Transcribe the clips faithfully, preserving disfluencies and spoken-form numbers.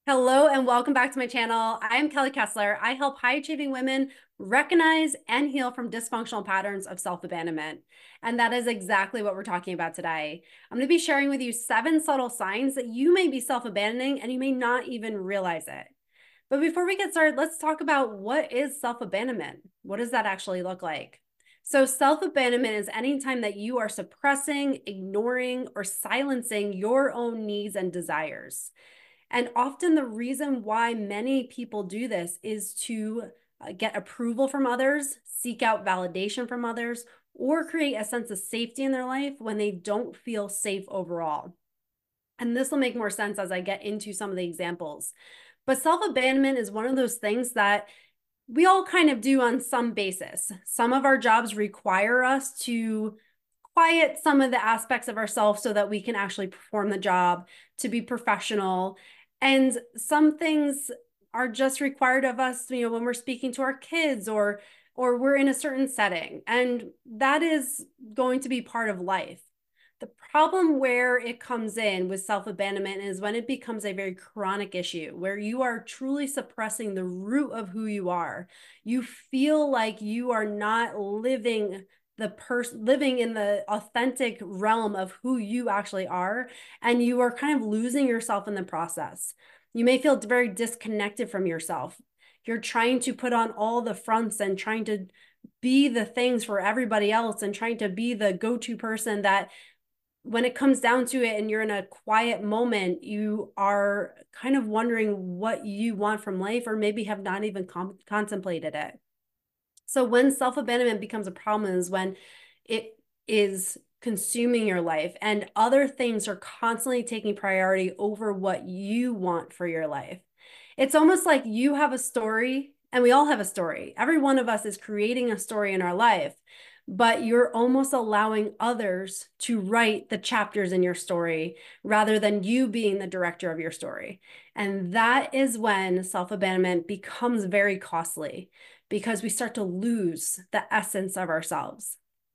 Hello and welcome back to my channel. I'm Kelly Kessler. I help high achieving women recognize and heal from dysfunctional patterns of self-abandonment. And that is exactly what we're talking about today. I'm going to be sharing with you seven subtle signs that you may be self-abandoning and you may not even realize it. But before we get started, let's talk about what is self-abandonment. What does that actually look like? So self-abandonment is any time that you are suppressing, ignoring, or silencing your own needs and desires. And often the reason why many people do this is to uh, get approval from others, seek out validation from others, or create a sense of safety in their life when they don't feel safe overall. And this will make more sense as I get into some of the examples. But self-abandonment is one of those things that we all kind of do on some basis. Some of our jobs require us to quiet some of the aspects of ourselves so that we can actually perform the job, to be professional. And some things are just required of us, you know, when we're speaking to our kids or or we're in a certain setting. And that is going to be part of life. The problem where it comes in with self-abandonment is when it becomes a very chronic issue, where you are truly suppressing the root of who you are. You feel like you are not living the person living in the authentic realm of who you actually are, and you are kind of losing yourself in the process. You may feel very disconnected from yourself. You're trying to put on all the fronts and trying to be the things for everybody else and trying to be the go-to person that when it comes down to it and you're in a quiet moment, you are kind of wondering what you want from life or maybe have not even contemplated it. So when self-abandonment becomes a problem is when it is consuming your life and other things are constantly taking priority over what you want for your life. It's almost like you have a story and we all have a story. Every one of us is creating a story in our life, but you're almost allowing others to write the chapters in your story rather than you being the director of your story. And that is when self-abandonment becomes very costly, because we start to lose the essence of ourselves.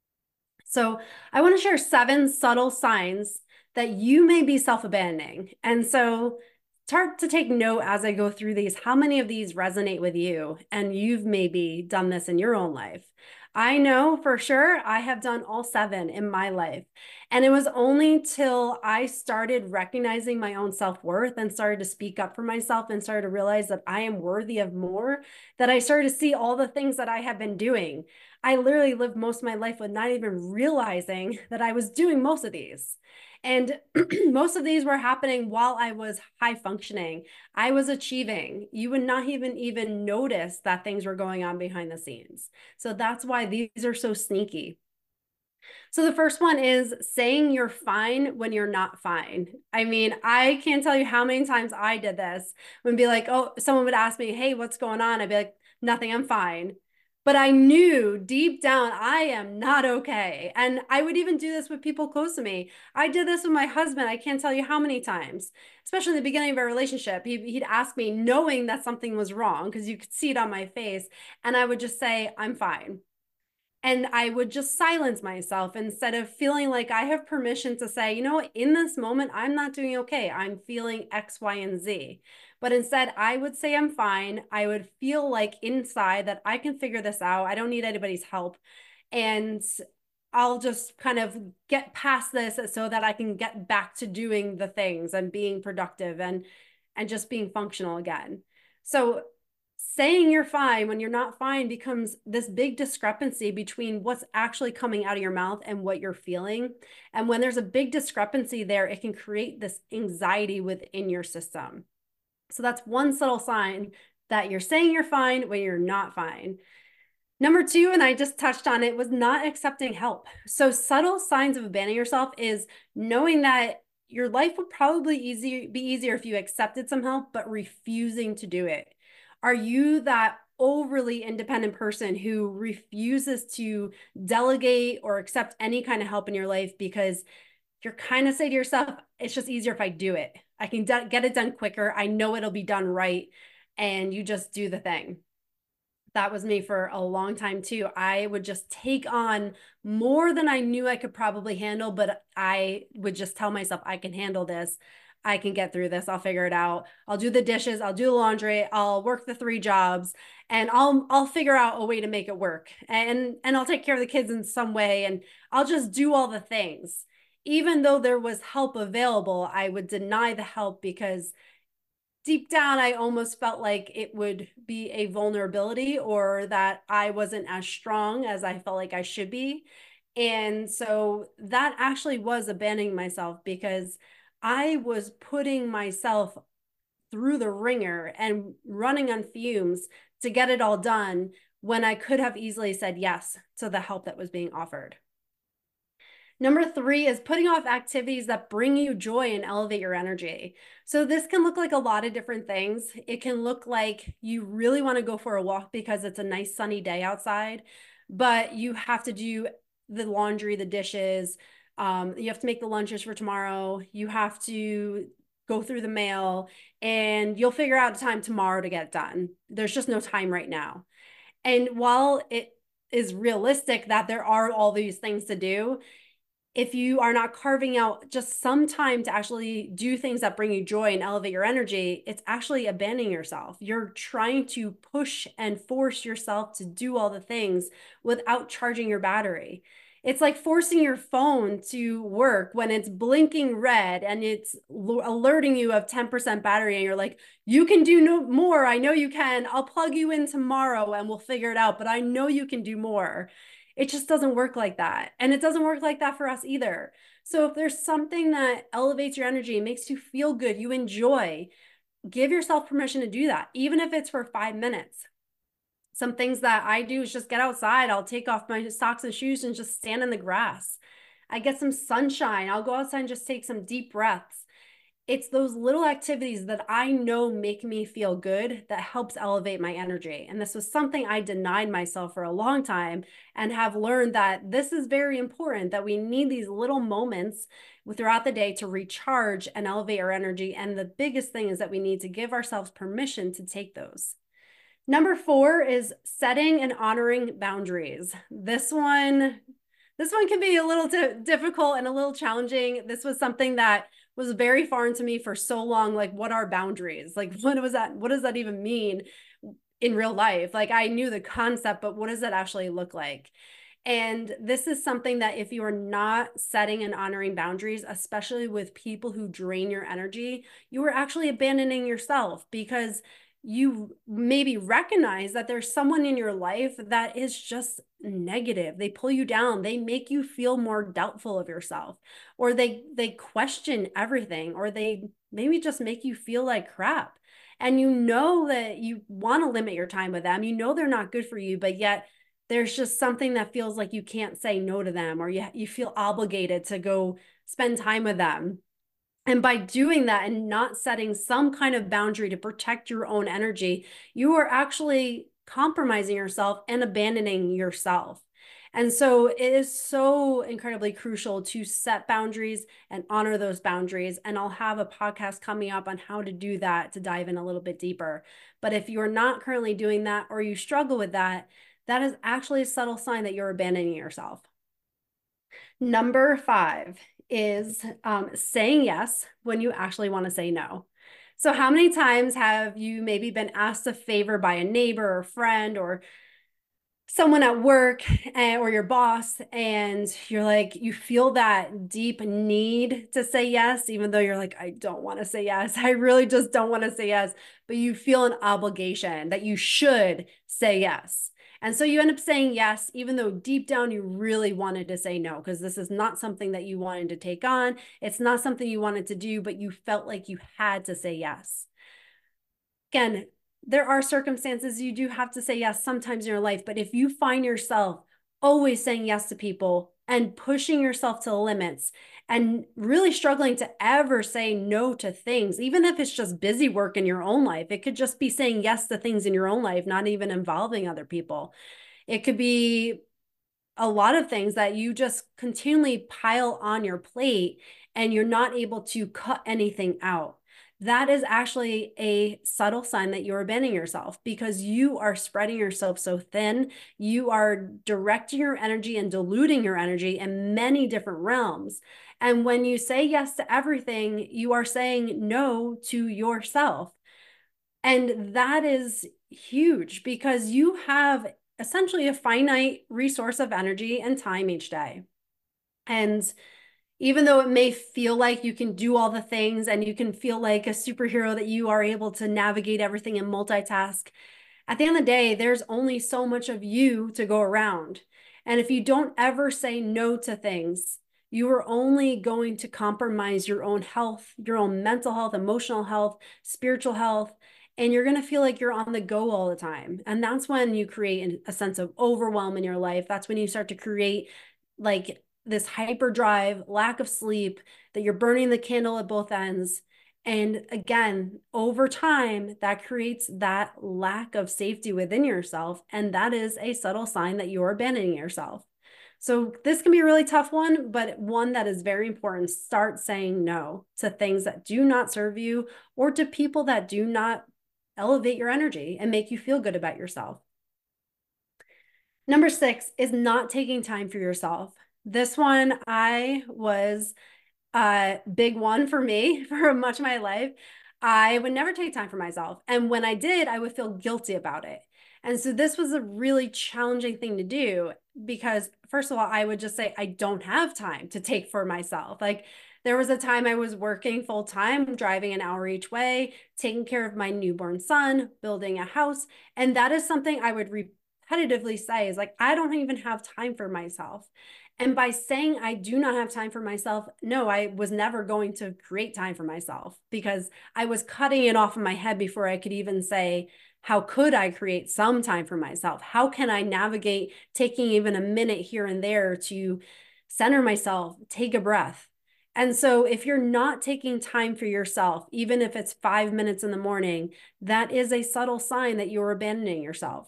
So I want to share seven subtle signs that you may be self-abandoning. And so start to take note as I go through these, how many of these resonate with you and you've maybe done this in your own life. I know for sure I have done all seven in my life. And it was only till I started recognizing my own self-worth and started to speak up for myself and started to realize that I am worthy of more, that I started to see all the things that I have been doing. I literally lived most of my life with not even realizing that I was doing most of these. And most of these were happening while I was high functioning. I was achieving. You would not even even notice that things were going on behind the scenes. So that's why these are so sneaky. So the first one is saying you're fine when you're not fine. I mean, I can't tell you how many times I did this. When be like, oh, someone would ask me, hey, what's going on? I'd be like, nothing, I'm fine. But I knew deep down, I am not okay. And I would even do this with people close to me. I did this with my husband. I can't tell you how many times, especially in the beginning of our relationship. He, he'd ask me knowing that something was wrong because you could see it on my face. And I would just say, I'm fine. And I would just silence myself instead of feeling like I have permission to say, you know what, in this moment, I'm not doing okay. I'm feeling X, Y, and Z. But instead, I would say I'm fine. I would feel like inside that I can figure this out. I don't need anybody's help. And I'll just kind of get past this so that I can get back to doing the things and being productive and, and just being functional again. So saying you're fine when you're not fine becomes this big discrepancy between what's actually coming out of your mouth and what you're feeling. And when there's a big discrepancy there, it can create this anxiety within your system. So that's one subtle sign that you're saying you're fine when you're not fine. Number two, and I just touched on it, was not accepting help. So subtle signs of abandoning yourself is knowing that your life would probably easy, be easier if you accepted some help, but refusing to do it. Are you that overly independent person who refuses to delegate or accept any kind of help in your life because you're kind of say to yourself, it's just easier if I do it. I can get it done quicker. I know it'll be done right. And you just do the thing. That was me for a long time too. I would just take on more than I knew I could probably handle, but I would just tell myself I can handle this. I can get through this. I'll figure it out. I'll do the dishes, I'll do the laundry, I'll work the three jobs, and I'll I'll figure out a way to make it work. And and I'll take care of the kids in some way, and I'll just do all the things. Even though there was help available, I would deny the help because deep down, I almost felt like it would be a vulnerability or that I wasn't as strong as I felt like I should be. And so that actually was abandoning myself because I was putting myself through the ringer and running on fumes to get it all done when I could have easily said yes to the help that was being offered. Number three is putting off activities that bring you joy and elevate your energy. So this can look like a lot of different things. It can look like you really want to go for a walk because it's a nice sunny day outside, but you have to do the laundry, the dishes. Um, you have to make the lunches for tomorrow. You have to go through the mail, and you'll figure out time tomorrow to get done. There's just no time right now. And while it is realistic that there are all these things to do, if you are not carving out just some time to actually do things that bring you joy and elevate your energy, it's actually abandoning yourself. You're trying to push and force yourself to do all the things without charging your battery. It's like forcing your phone to work when it's blinking red and it's alerting you of ten percent battery, and you're like, you can do no more. I know you can. I'll plug you in tomorrow and we'll figure it out, but I know you can do more. It just doesn't work like that. And it doesn't work like that for us either. So if there's something that elevates your energy, makes you feel good, you enjoy, give yourself permission to do that, even if it's for five minutes. Some things that I do is just get outside. I'll take off my socks and shoes and just stand in the grass. I get some sunshine. I'll go outside and just take some deep breaths. It's those little activities that I know make me feel good that helps elevate my energy. And this was something I denied myself for a long time, and have learned that this is very important, that we need these little moments throughout the day to recharge and elevate our energy. And the biggest thing is that we need to give ourselves permission to take those. Number four is setting and honoring boundaries. This one, this one can be a little difficult and a little challenging. This was something that was very foreign to me for so long. Like, what are boundaries? Like, what was that? What does that even mean in real life? Like, I knew the concept, but what does that actually look like? And this is something that if you are not setting and honoring boundaries, especially with people who drain your energy, you are actually abandoning yourself, because you maybe recognize that there's someone in your life that is just negative. They pull you down. They make you feel more doubtful of yourself, or they they question everything, or they maybe just make you feel like crap. And you know that you want to limit your time with them. You know they're not good for you, but yet there's just something that feels like you can't say no to them, or you, you feel obligated to go spend time with them. And by doing that and not setting some kind of boundary to protect your own energy, you are actually compromising yourself and abandoning yourself. And so it is so incredibly crucial to set boundaries and honor those boundaries. And I'll have a podcast coming up on how to do that, to dive in a little bit deeper. But if you're not currently doing that, or you struggle with that, that is actually a subtle sign that you're abandoning yourself. Number five is um, saying yes when you actually want to say no. So how many times have you maybe been asked a favor by a neighbor or friend or someone at work, or your boss, and you're like, you feel that deep need to say yes, even though you're like, I don't want to say yes. I really just don't want to say yes. But you feel an obligation that you should say yes. And so you end up saying yes, even though deep down you really wanted to say no, because this is not something that you wanted to take on. It's not something you wanted to do, but you felt like you had to say yes. Again, there are circumstances you do have to say yes sometimes in your life, but if you find yourself always saying yes to people and pushing yourself to the limits and really struggling to ever say no to things, even if it's just busy work in your own life, it could just be saying yes to things in your own life, not even involving other people. It could be a lot of things that you just continually pile on your plate and you're not able to cut anything out. that is actually a subtle sign that you're abandoning yourself, because you are spreading yourself so thin. You are directing your energy and diluting your energy in many different realms. And when you say yes to everything, you are saying no to yourself. And that is huge, because you have essentially a finite resource of energy and time each day. And even though it may feel like you can do all the things and you can feel like a superhero, that you are able to navigate everything and multitask, at the end of the day, there's only so much of you to go around. And if you don't ever say no to things, you are only going to compromise your own health, your own mental health, emotional health, spiritual health, and you're going to feel like you're on the go all the time. And that's when you create a sense of overwhelm in your life. That's when you start to create like this hyperdrive, lack of sleep, that you're burning the candle at both ends. And again, over time, that creates that lack of safety within yourself. And that is a subtle sign that you're abandoning yourself. So this can be a really tough one, but one that is very important. Start saying no to things that do not serve you, or to people that do not elevate your energy and make you feel good about yourself. Number six is not taking time for yourself. This one, I was a big one for me for much of my life. I would never take time for myself. And when I did, I would feel guilty about it. And so this was a really challenging thing to do, because first of all, I would just say, I don't have time to take for myself. Like, there was a time I was working full time, driving an hour each way, taking care of my newborn son, building a house. And that is something I would repetitively say is like, I don't even have time for myself. And by saying I do not have time for myself, no, I was never going to create time for myself, because I was cutting it off in my head before I could even say, how could I create some time for myself? How can I navigate taking even a minute here and there to center myself, take a breath? And so if you're not taking time for yourself, even if it's five minutes in the morning, that is a subtle sign that you're abandoning yourself.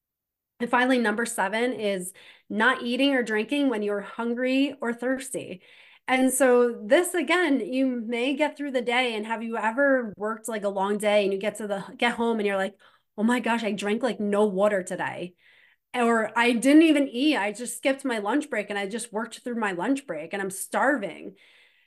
And finally, number seven is not eating or drinking when you're hungry or thirsty. And so this, again, you may get through the day, and have you ever worked like a long day and you get to the get home and you're like, oh my gosh, I drank like no water today. Or I didn't even eat. I just skipped my lunch break and I just worked through my lunch break and I'm starving.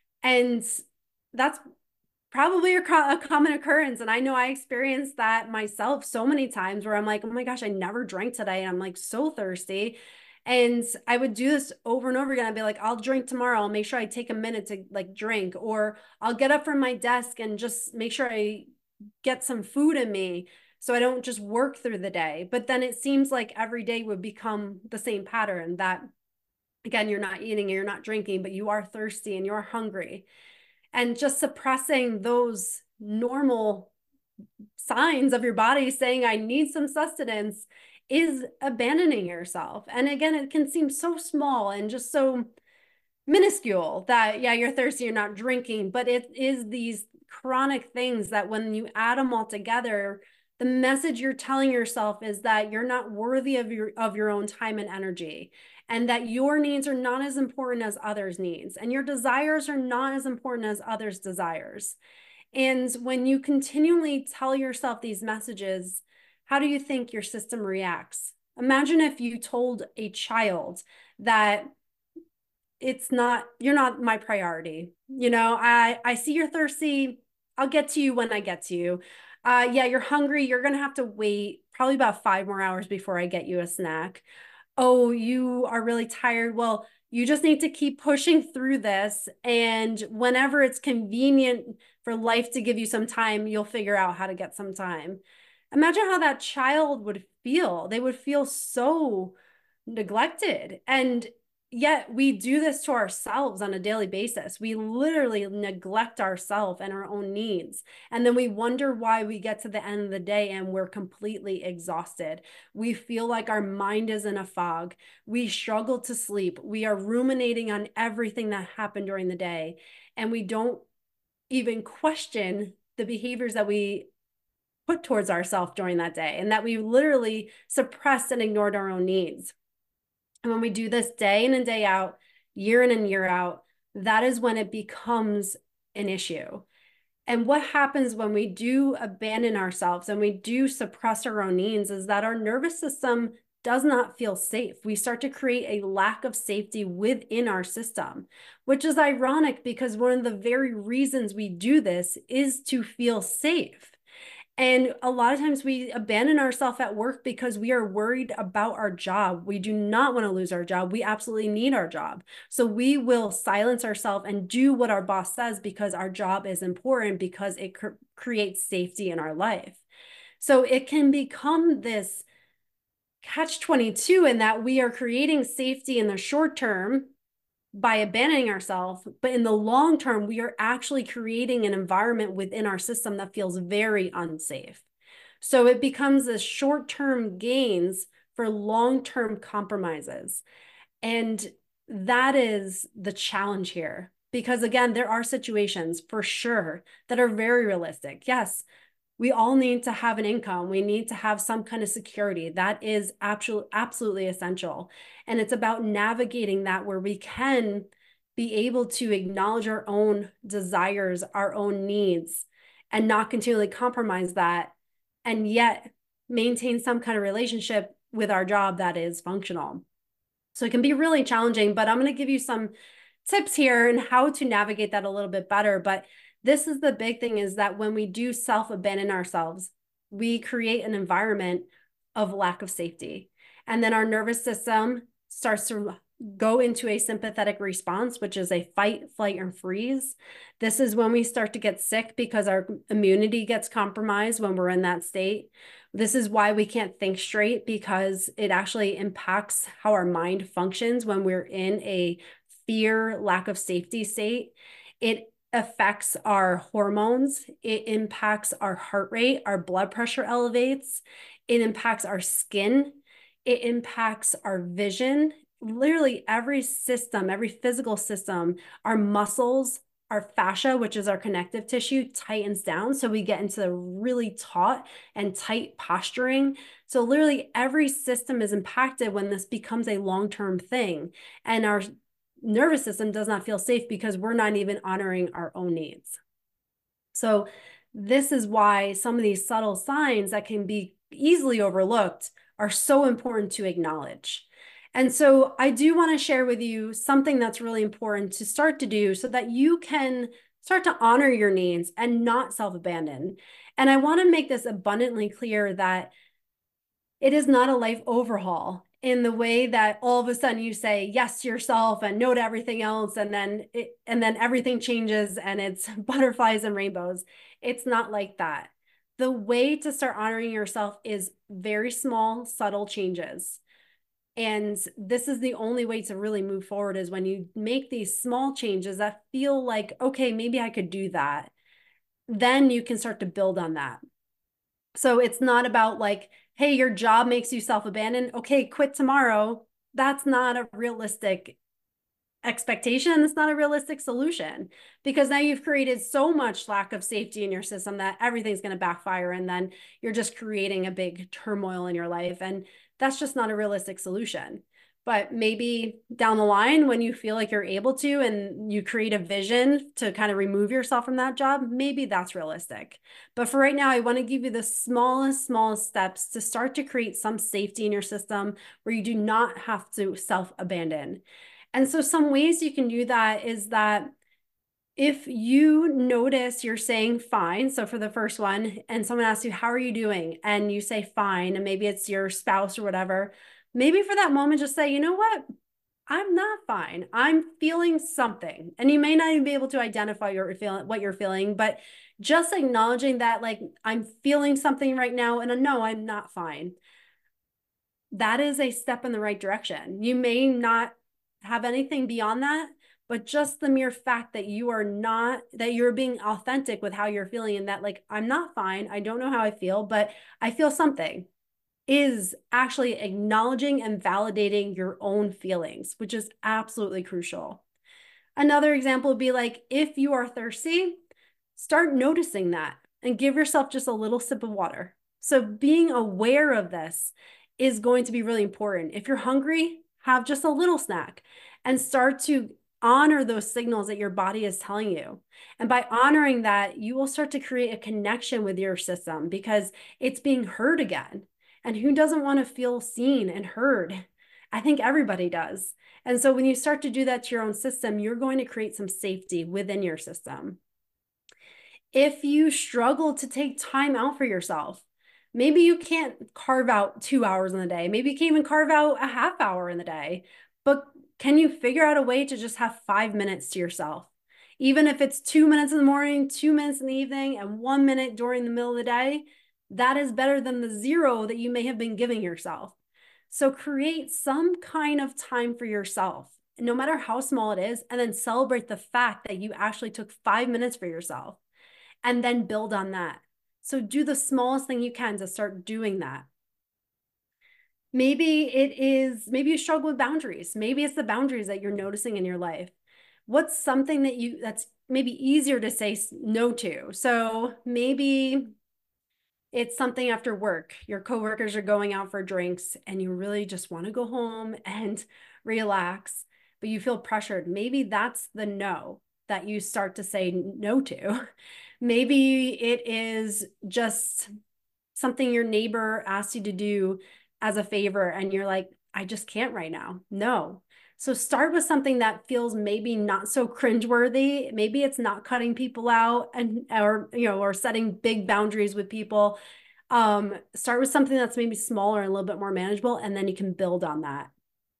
And that's probably a, a common occurrence. And I know I experienced that myself so many times, where I'm like, oh my gosh, I never drank today. And I'm like so thirsty. And I would do this over and over again. I'd be like, I'll drink tomorrow. I'll make sure I take a minute to like drink, or I'll get up from my desk and just make sure I get some food in me, so I don't just work through the day. But then it seems like every day would become the same pattern, that again, you're not eating and you're not drinking, but you are thirsty and you're hungry. And just suppressing those normal signs of your body saying, I need some sustenance, is abandoning yourself. And again, it can seem so small and just so minuscule that, yeah, you're thirsty, you're not drinking, but it is these chronic things that when you add them all together, the message you're telling yourself is that you're not worthy of your of your own time and energy, and that your needs are not as important as others' needs, and your desires are not as important as others' desires. And when you continually tell yourself these messages, how do you think your system reacts? Imagine if you told a child that it's not, you're not my priority. You know, I, I see you're thirsty. I'll get to you when I get to you. Uh, yeah, you're hungry. You're going to have to wait probably about five more hours before I get you a snack. Oh, you are really tired. Well, you just need to keep pushing through this. And whenever it's convenient for life to give you some time, you'll figure out how to get some time. Imagine how that child would feel. They would feel so neglected. And yet we do this to ourselves on a daily basis. We literally neglect ourselves and our own needs. And then we wonder why we get to the end of the day and we're completely exhausted. We feel like our mind is in a fog. We struggle to sleep. We are ruminating on everything that happened during the day. And we don't even question the behaviors that we put towards ourselves during that day, and that we literally suppressed and ignored our own needs. And when we do this day in and day out, year in and year out, that is when it becomes an issue. And what happens when we do abandon ourselves and we do suppress our own needs is that our nervous system does not feel safe. We start to create a lack of safety within our system, which is ironic because one of the very reasons we do this is to feel safe. And a lot of times we abandon ourselves at work because we are worried about our job. We do not want to lose our job. We absolutely need our job. So we will silence ourselves and do what our boss says because our job is important, because it cr creates safety in our life. So it can become this catch twenty-two in that we are creating safety in the short term by abandoning ourselves, but in the long term, we are actually creating an environment within our system that feels very unsafe. So it becomes this short-term gains for long-term compromises. And that is the challenge here. Because again, there are situations for sure that are very realistic. Yes, we all need to have an income. We need to have some kind of security. That is absolutely, absolutely essential. And it's about navigating that where we can be able to acknowledge our own desires, our own needs, and not continually compromise that, and yet maintain some kind of relationship with our job that is functional. So it can be really challenging, but I'm going to give you some tips here and how to navigate that a little bit better. But this is the big thing, is that when we do self-abandon ourselves, we create an environment of lack of safety. And then our nervous system starts to go into a sympathetic response, which is a fight, flight, and freeze. This is when we start to get sick because our immunity gets compromised when we're in that state. This is why we can't think straight, because it actually impacts how our mind functions when we're in a fear, lack of safety state. It affects our hormones. It impacts our heart rate. Our blood pressure elevates. It impacts our skin. It impacts our vision. Literally every system, every physical system, our muscles, our fascia, which is our connective tissue, tightens down. So we get into the really taut and tight posturing. So literally every system is impacted when this becomes a long-term thing. And our nervous system does not feel safe because we're not even honoring our own needs. So this is why some of these subtle signs that can be easily overlooked are so important to acknowledge. And so I do want to share with you something that's really important to start to do so that you can start to honor your needs and not self-abandon. And I want to make this abundantly clear that it is not a life overhaul in the way that all of a sudden you say yes to yourself and no to everything else, and then it, and then everything changes and it's butterflies and rainbows. It's not like that. The way to start honoring yourself is very small, subtle changes. And this is the only way to really move forward, is when you make these small changes that feel like, okay, maybe I could do that. Then you can start to build on that. So it's not about like, hey, your job makes you self-abandon. Okay, quit tomorrow. That's not a realistic expectation. It's not a realistic solution, because now you've created so much lack of safety in your system that everything's going to backfire. And then you're just creating a big turmoil in your life. And that's just not a realistic solution. But maybe down the line, when you feel like you're able to and you create a vision to kind of remove yourself from that job, maybe that's realistic. But for right now, I want to give you the smallest, smallest steps to start to create some safety in your system where you do not have to self-abandon. And so some ways you can do that is that if you notice you're saying fine, so for the first one, and someone asks you, how are you doing? And you say fine, and maybe it's your spouse or whatever, maybe for that moment, just say, you know what? I'm not fine. I'm feeling something. And you may not even be able to identify your feeling, what you're feeling, but just acknowledging that, like, I'm feeling something right now, and no, I'm not fine. That is a step in the right direction. You may not have anything beyond that, but just the mere fact that you are not, that you're being authentic with how you're feeling, and that, like, I'm not fine. I don't know how I feel, but I feel something, is actually acknowledging and validating your own feelings, which is absolutely crucial. Another example would be like, if you are thirsty, start noticing that and give yourself just a little sip of water. So being aware of this is going to be really important. If you're hungry, have just a little snack and start to honor those signals that your body is telling you. And by honoring that, you will start to create a connection with your system because it's being heard again. And who doesn't want to feel seen and heard? I think everybody does. And so when you start to do that to your own system, you're going to create some safety within your system. If you struggle to take time out for yourself, maybe you can't carve out two hours in the day. Maybe you can't even carve out a half hour in the day, but can you figure out a way to just have five minutes to yourself? Even if it's two minutes in the morning, two minutes in the evening, and one minute during the middle of the day, that is better than the zero that you may have been giving yourself. So create some kind of time for yourself, no matter how small it is, and then celebrate the fact that you actually took five minutes for yourself, and then build on that. So do the smallest thing you can to start doing that. Maybe it is, maybe you struggle with boundaries. Maybe it's the boundaries that you're noticing in your life. What's something that you, that's maybe easier to say no to? So maybe it's something after work. Your coworkers are going out for drinks and you really just want to go home and relax, but you feel pressured. Maybe that's the no that you start to say no to. Maybe it is just something your neighbor asked you to do as a favor and you're like, I just can't right now. No. So start with something that feels maybe not so cringeworthy. Maybe it's not cutting people out and or you know or setting big boundaries with people. Um, start with something that's maybe smaller and a little bit more manageable, and then you can build on that.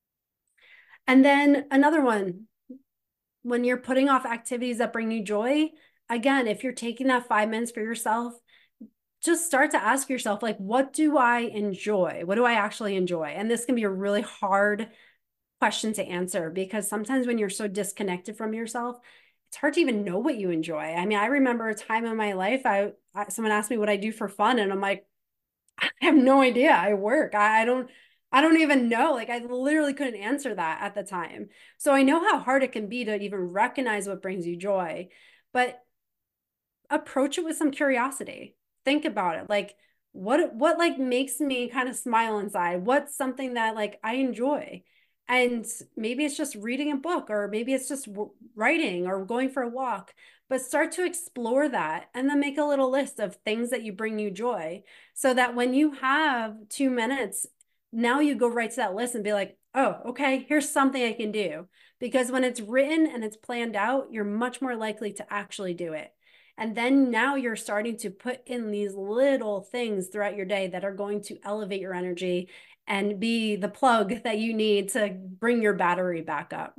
And then another one, when you're putting off activities that bring you joy, again, if you're taking that five minutes for yourself, just start to ask yourself, like, what do I enjoy? What do I actually enjoy? And this can be a really hard question to answer because sometimes when you're so disconnected from yourself, it's hard to even know what you enjoy. I mean, I remember a time in my life, I, I someone asked me what I do for fun, and I'm like, I have no idea. I work. I, I don't, I don't even know. Like, I literally couldn't answer that at the time. So I know how hard it can be to even recognize what brings you joy, but approach it with some curiosity. Think about it. Like, what, what like makes me kind of smile inside? What's something that like I enjoy? And maybe it's just reading a book, or maybe it's just writing or going for a walk, but start to explore that and then make a little list of things that you bring you joy so that when you have two minutes, now you go right to that list and be like, oh, okay, here's something I can do. Because when it's written and it's planned out, you're much more likely to actually do it. And then now you're starting to put in these little things throughout your day that are going to elevate your energy and be the plug that you need to bring your battery back up.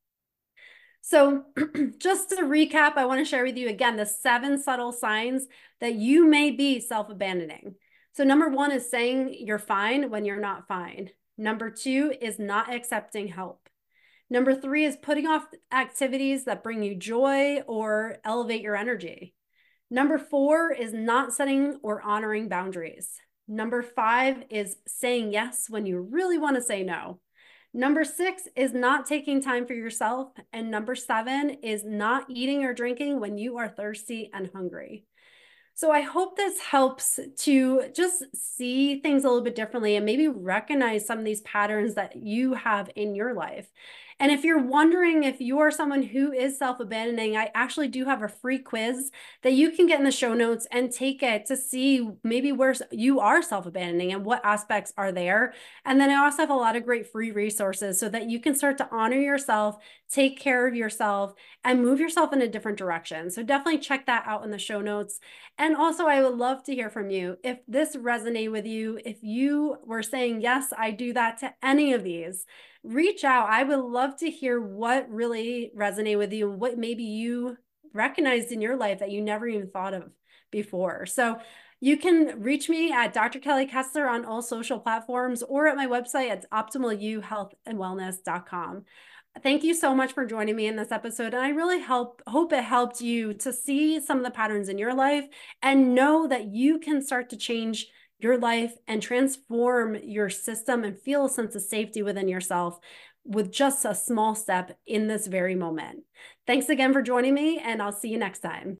So just to recap, I want to share with you again the seven subtle signs that you may be self-abandoning. So number one is saying you're fine when you're not fine. Number two is not accepting help. Number three is putting off activities that bring you joy or elevate your energy. Number four is not setting or honoring boundaries. Number five is saying yes when you really want to say no. Number six is not taking time for yourself. And number seven is not eating or drinking when you are thirsty and hungry. So I hope this helps to just see things a little bit differently and maybe recognize some of these patterns that you have in your life. And if you're wondering if you are someone who is self-abandoning, I actually do have a free quiz that you can get in the show notes and take it to see maybe where you are self-abandoning and what aspects are there. And then I also have a lot of great free resources so that you can start to honor yourself, take care of yourself, and move yourself in a different direction. So definitely check that out in the show notes. And also, I would love to hear from you. If this resonated with you, if you were saying, yes, I do that to any of these, reach out. I would love to hear what really resonated with you and what maybe you recognized in your life that you never even thought of before. So you can reach me at Doctor Kelly Kessler on all social platforms or at my website at optimal you health and wellness dot com. Thank you so much for joining me in this episode. And I really help, hope it helped you to see some of the patterns in your life and know that you can start to change your life and transform your system and feel a sense of safety within yourself with just a small step in this very moment. Thanks again for joining me, and I'll see you next time.